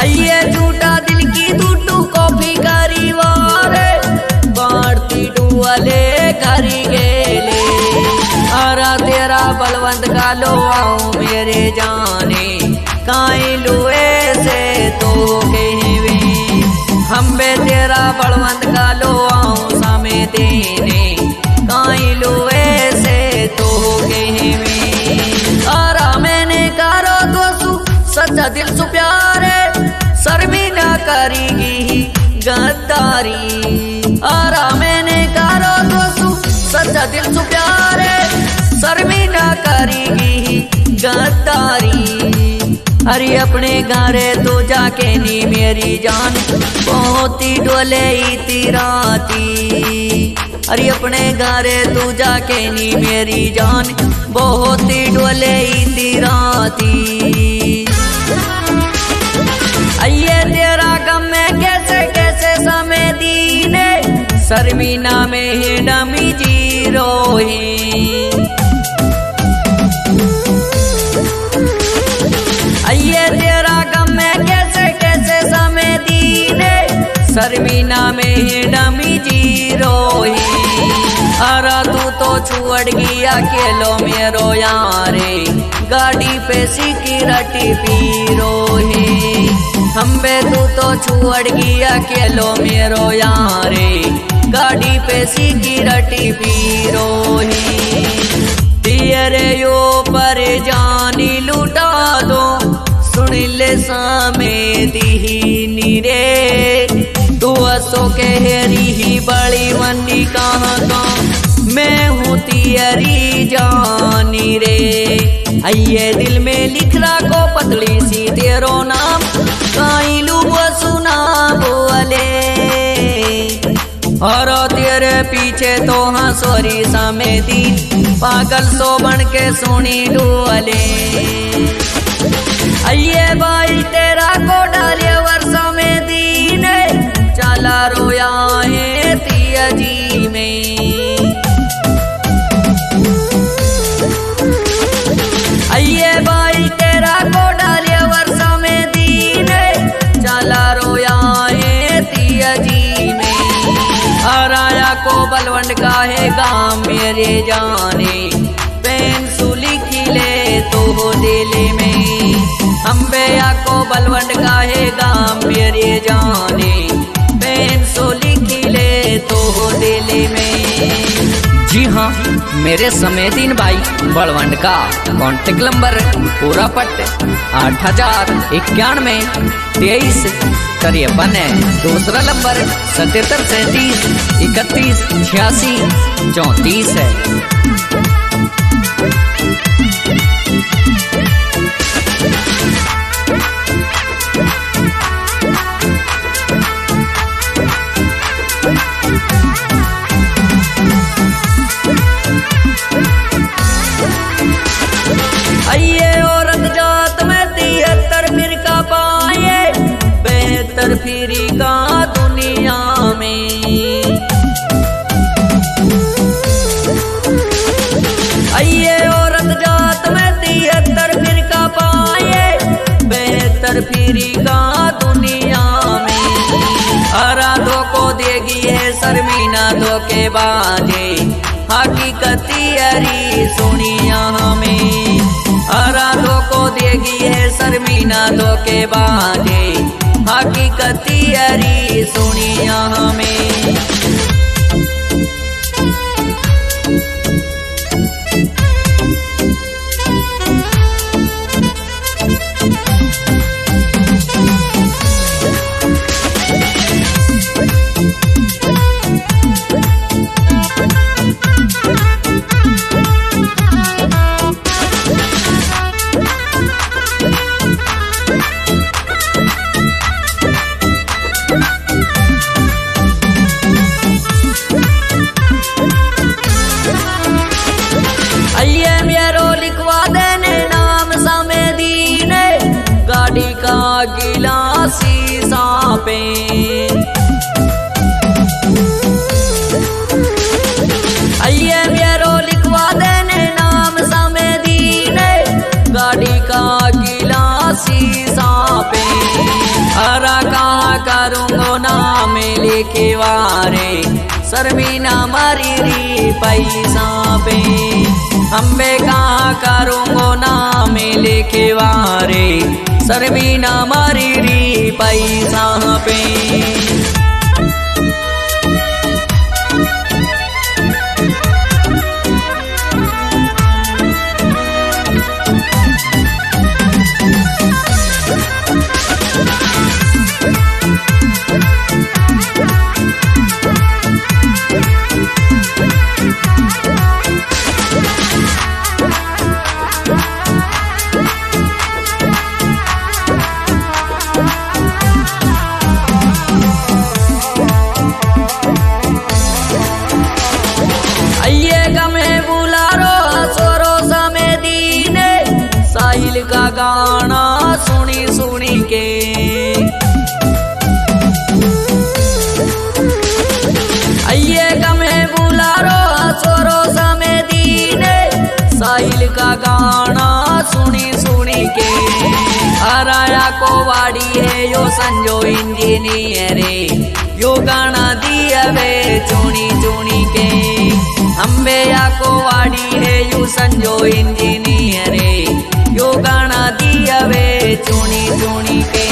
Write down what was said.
आइए झूठा दिल की दूटू कॉफी करी वारे बाढ़ती डुअले करी गेले आरा तेरा बलवंत का लो आओ मेरे जाने काई लुए से तो कहवे हम बे तेरा बलवंत का लो आओ सामे देने काई लुए से तो कहवे आरा मैंने करो दोस्तू सच्चा दिल सु प्यारे शर्मी ना करेगी गद्दारी आरा मैंने करो दोस्तू सच्चा दिल सु प्यारे शर्मी ना करेगी गद्दारी अरे अपने घरे तो जाके नी मेरी जान बहुत ही डोले राती अरे अपने घरे तू जाके नी मेरी जान बहुत ही डोले राती आइए तेरा गम में कैसे कैसे समय दीने शर्मीना में ही डमी जीरो आइए तेरा गम में कैसे कैसे समय दीने शर्मीना में ही डमी जीरो अरा तू तो छुड़ गया अकेलो मेरो यारे गाड़ी पे सिक्योरिटी पीरो है हम बे तू तो छुड़ गया अकेलो मेरो यारे गाड़ी पे सिक्योरिटी पीरो है तेरे यो पर जानी लुटा दो सुन ले सामे दीनी रे तू असो कहरी ही बड़ी वंडी कहाँ का मैं हूँ तेरी जानी रे आइए दिल में लिख को पतली सी तेरो नाम काई लू सुना बोले और तेरे पीछे तो हाँ सोरी सामे दिन पागल सो बन के सुनी डोले आइए भाई तेरा को डाले वर्षा में दीन चला रोया है तिया जी में आइए भाई तेरा को डाले वर्षा में दीन चला रोया है तिया जी में हराया को बलवंड का है गाँव मेरे जाने पेंसुली खिले तो दिल में अम्बेया को बलवंड का है गाँव मेरे जाने पेंसुली खिले तो दिल में जी हाँ मेरे समेदीन भाई बलवंड का कॉन्टेक्ट नंबर पूरा पट 8091 53 है दूसरा नंबर 77 37 31 86 34 है। आइए औरत जात में 73 फिरका पाए बेहतर फिरी का दुनिया में आइए औरत जात में 73 फिरका पाए बेहतर फिरी का दुनिया में आराधो को देगी है शर्मीना धोखे बाजे हकीकती अरी सुनिया हमें आराधो को देगी है शर्मीना धोखे बाजे हकीकती अरी सुनिया हमें। गिलासी सापे आइए मेरो लिखवा देने नाम समेदीन गाड़ी का गिलासी सापे लेके वारे शर्मीना मारी री पैसा पे अम्बे कहाँ करूँगो नाम लेके वारे शर्मीना मारी री पैसा पे। का गाना सुनी सुनी के आइए गमे बुलारो छोरो समय दीने साहिल का गाना सुनी सुनी के हराया को वाड़ी है यो संजो इंजीनियर यो गाना दिया वे चुनी चुनी के अम्बेया को वाड़ी है यो संजो इंजीनियर यो गाना दिया वे चुनी चुनी के।